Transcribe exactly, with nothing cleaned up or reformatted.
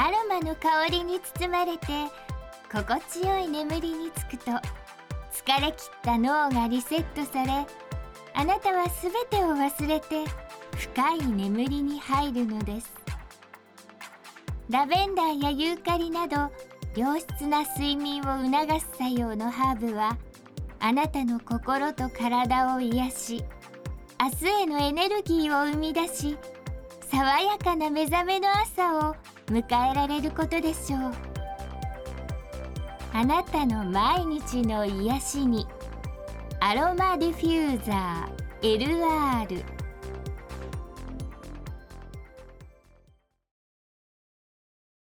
アロマの香りに包まれて心地よい眠りにつくと、疲れ切った脳がリセットされ、あなたはすべてを忘れて深い眠りに入るのです。ラベンダーやユーカリなど良質な睡眠を促す作用のハーブは、あなたの心と体を癒し、明日へのエネルギーを生み出し、爽やかな目覚めの朝を迎えられることでしょう。あなたの毎日の癒しに、アロマディフューザー エルアール